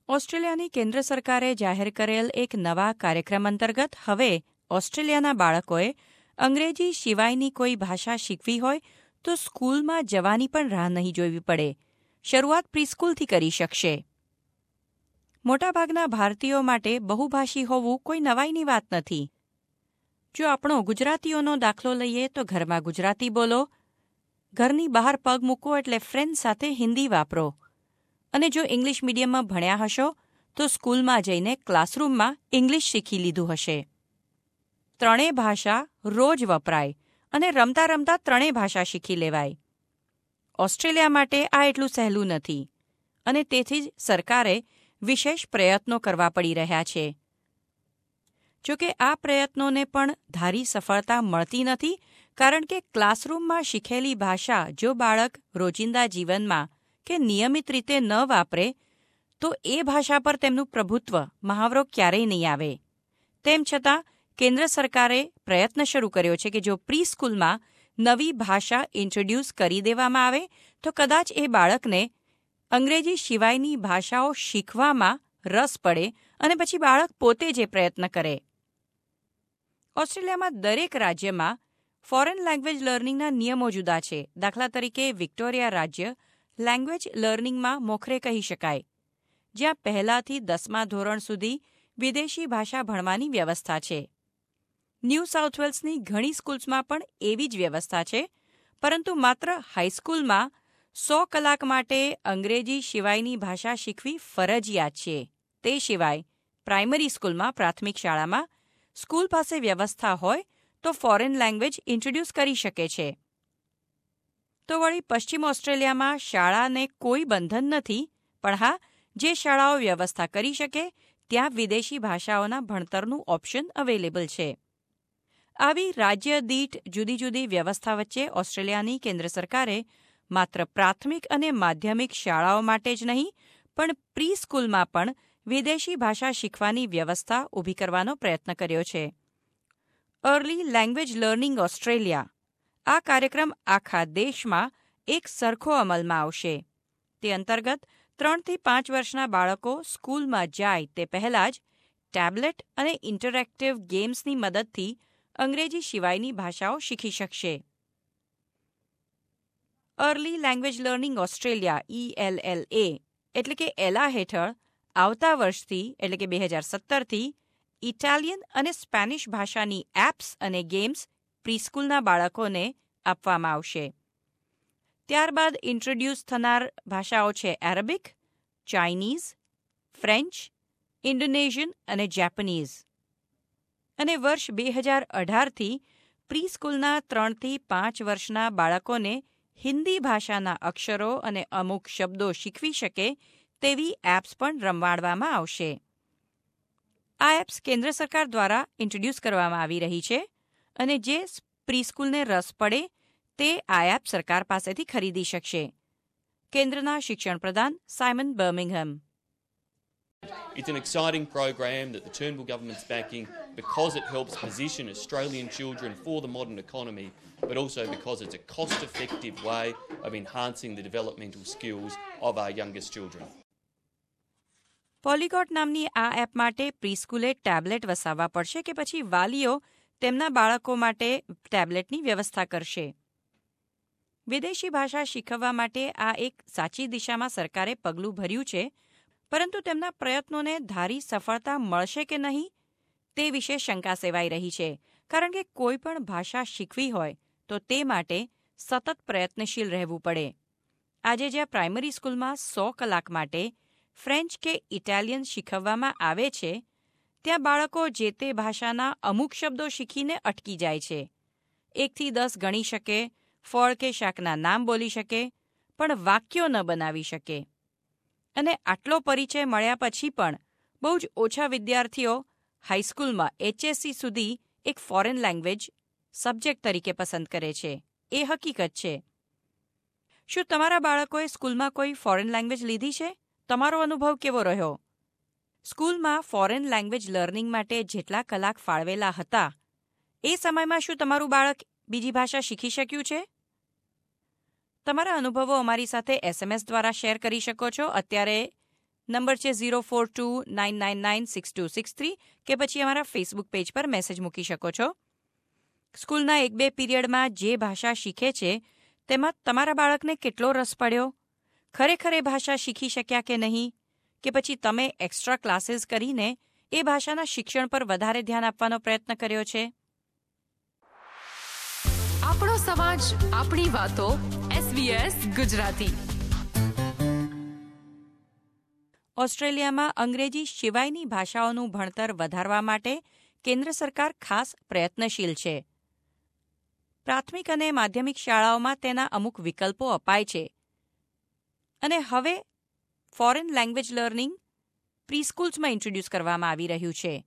ઓસ્ટ્રેલિયાની કેન્દ્ર સરકારે જાહેર કરેલ એક નવા કાર્યક્રમ અંતર્ગત હવે ઓસ્ટ્રેલિયાના બાળકોએ અંગ્રેજી સિવાયની કોઈ ભાષા શીખવી હોય તો સ્કૂલમાં જવાની પણ રાહ નહીં જોવી પડે. શરૂઆત પ્રીસ્કૂલથી કરી શકશે. મોટાભાગના ભારતીયો માટે બહુભાષી હોવું કોઈ નવાઈની વાત નથી. જો આપણો ગુજરાતીઓનો દાખલો લઈએ તો ઘરમાં ગુજરાતી બોલો, ઘરની બહાર પગ મૂકો એટલે ફ્રેન્ડ સાથે હિન્દી વાપરો. અને જો ઇંગ્લિશ મીડિયમમાં ભણ્યા હશો તો સ્કૂલમાં જઈને ક્લાસરૂમમાં ઇંગ્લિશ શીખી લીધું હશે. ત્રણેય ભાષા રોજ વપરાય અને રમતા રમતા ત્રણેય ભાષા શીખી લેવાય. ઓસ્ટ્રેલિયા માટે આ એટલું સહેલું નથી અને તેથી જ સરકારે વિશેષ પ્રયત્નો કરવા પડી રહ્યા છે. જોકે આ પ્રયત્નોને પણ ધારી સફળતા મળતી નથી, કારણ કે ક્લાસરૂમમાં શીખેલી ભાષા જો બાળક રોજિંદા જીવનમાં કે નિયમિત રીતે ન વાપરે તો એ ભાષા પર તેમનું પ્રભુત્વ મહાવરો ક્યારેય નહીં આવે. તેમ છતાં કેન્દ્ર સરકારે પ્રયત્ન શરૂ કર્યો છે કે જો પ્રી-સ્કૂલમાં નવી ભાષા ઇન્ટ્રોડ્યુસ કરી દેવામાં આવે તો કદાચ એ બાળકને અંગ્રેજી સિવાયની ભાષાઓ શીખવામાં રસ પડે અને પછી બાળક પોતે જ પ્રયત્ન કરે. ઓસ્ટ્રેલિયામાં દરેક રાજ્યમાં ફોરેન લેંગ્વેજ લર્નિંગના નિયમો જુદા છે. દાખલા તરીકે વિક્ટોરિયા રાજ્ય લેંગ્વેજ લર્નિંગમાં મોખરે કહી શકાય, જ્યાં પહેલાથી 10મા ધોરણ સુધી વિદેશી ભાષા ભણવાની વ્યવસ્થા છે. ન્યૂ સાઉથ વેલ્સની ઘણી સ્કૂલ્સમાં પણ એવી જ વ્યવસ્થા છે, પરંતુ માત્ર હાઈસ્કૂલમાં 100 કલાક માટે અંગ્રેજી સિવાયની ભાષા શીખવી ફરજિયાત છે. તે સિવાય પ્રાઇમરી સ્કૂલમાં, પ્રાથમિક શાળામાં સ્કૂલ પાસે વ્યવસ્થા હોય તો ફોરેન લેંગ્વેજ ઇન્ટ્રોડ્યુસ કરી શકે છે. તો વળી પશ્ચિમ ઓસ્ટ્રેલિયામાં શાળાને કોઈ બંધન નથી, પણ હા, જે શાળાઓ વ્યવસ્થા કરી શકે ત્યાં વિદેશી ભાષાઓના ભણતરનું ઓપ્શન અવેલેબલ છે. આવી રાજ્ય દીઠ જુદી જુદી વ્યવસ્થા વચ્ચે ઓસ્ટ્રેલિયાની કેન્દ્ર સરકારે માત્ર પ્રાથમિક અને માધ્યમિક શાળાઓ માટે જ નહીં પણ પ્રી સ્કૂલમાં પણ વિદેશી ભાષા શીખવાની વ્યવસ્થા ઊભી કરવાનો પ્રયત્ન કર્યો છે. અર્લી લેંગ્વેજ લર્નિંગ ઓસ્ટ્રેલિયા આ કાર્યક્રમ આખા દેશમાં એક સરખો અમલમાં આવશે. તે અંતર્ગત 3 થી 5 વર્ષના બાળકો સ્કૂલમાં જાય તે પહેલાં જ ટેબ્લેટ અને ઇન્ટરેક્ટિવ ગેમ્સની મદદથી અંગ્રેજી સિવાયની ભાષાઓ શીખી શકશે. Early language learning Australia ELLA એટલે કે એલા હેઠળ આવતા વર્ષથી એટલે કે 2017થી ઇટાલિયન અને સ્પેનિશ ભાષાની એપ્સ અને ગેમ્સ પ્રીસ્કૂલના બાળકોને આપવામાં આવશે. ત્યારબાદ ઇન્ટ્રોડ્યુસ થનાર ભાષાઓ છે એરેબિક, ચાઇનીઝ, ફ્રેન્ચ, ઇન્ડોનેશિયન અને જેપનીઝ. અને વર્ષ 2018થી પ્રીસ્કૂલના 3 થી 5 વર્ષના બાળકોને હિન્દી ભાષાના અક્ષરો અને અમુક શબ્દો શીખવી શકે તેવી એપ્સ પણ રમાડવામાં આવશે. આ એપ્સ કેન્દ્ર સરકાર દ્વારા ઇન્ટ્રોડ્યુસ કરવામાં આવી રહી છે અને જે પ્રીસ્કૂલને રસ પડે તે આ એપ સરકાર પાસેથી ખરીદી શકશે. કેન્દ્રના શિક્ષણ પ્રધાન Simon Birmingham. It's an exciting program that the Turnbull government's backing because it helps position Australian children for the modern economy, but also because it's a cost-effective way of enhancing the developmental skills of our youngest children. Polyglot નામની આ app માટે પ્રીસ્કૂલે tablet વસાવવા પડશે કે પછી વાલીઓ તેમના બાળકો માટે ટેબ્લેટની વ્યવસ્થા કરશે. વિદેશી ભાષા શીખવવા માટે આ એક સાચી દિશામાં સરકારે પગલું ભર્યું છે, પરંતુ તેમના પ્રયત્નોને ધારી સફળતા મળશે કે નહીં તે વિશે શંકા સેવાઈ રહી છે, કારણ કે કોઈ પણ ભાષા શીખવી હોય તો તે માટે સતત પ્રયત્નશીલ રહેવું પડે. આજે જ્યાં પ્રાઇમરી સ્કૂલમાં 100 કલાક માટે ફ્રેન્ચ કે ઇટાલિયન શીખવવામાં આવે છે, ત્યાં બાળકો જે તે ભાષાના અમુક શબ્દો શીખીને અટકી જાય છે. 1 થી 10 ગણી શકે, ફળ કે શાકના નામ બોલી શકે, પણ વાક્યો ન બનાવી શકે. અને આટલો પરિચય મળ્યા પછી પણ બહુ જ ઓછા વિદ્યાર્થીઓ હાઈસ્કૂલમાં HSC સુધી એક ફોરેન લેંગ્વેજ સબ્જેક્ટ તરીકે પસંદ કરે છે. એ હકીકત છે. શું તમારા બાળકોએ સ્કૂલમાં કોઈ ફોરેન લેંગ્વેજ લીધી છે? તમારો અનુભવ કેવો રહ્યો? સ્કૂલમાં ફોરેન લેંગ્વેજ લર્નિંગ માટે જેટલા કલાક ફાળવેલા હતા એ સમયમાં શું તમારું બાળક બીજી ભાષા શીખી શક્યું છે? તમારા અનુભવો અમારી સાથે SMS દ્વારા શેર કરી શકો છો. અત્યારે નંબર છે 0429996263 કે પછી અમારા ફેસબુક પેજ પર મેસેજ મૂકી શકો છો. સ્કૂલના 1-2 પીરિયડમાં જે ભાષા શીખે છે તેમાં તમારા બાળકને કેટલો રસ પડ્યો? ખરેખર એ ભાષા શીખી શક્યા કે નહીં? કે પછી તમે એક્સ્ટ્રા ક્લાસીસ કરીને એ ભાષાના શિક્ષણ પર વધારે ધ્યાન આપવાનો પ્રયત્ન કર્યો છે? આપણો સમાજ, આપણી વાતો. SBS ગુજરાતી. ઓસ્ટ્રેલિયામાં અંગ્રેજી સિવાયની ભાષાઓનું ભણતર વધારવા માટે કેન્દ્ર સરકાર ખાસ પ્રયત્નશીલ છે. પ્રાથમિક અને માધ્યમિક શાળાઓમાં તેના અમુક વિકલ્પો અપાય છે અને હવે ફોરેન લેંગ્વેજ લર્નિંગ પ્રીસ્કૂલ્સમાં ઇન્ટ્રોડ્યુસ કરવામાં આવી રહ્યું છે.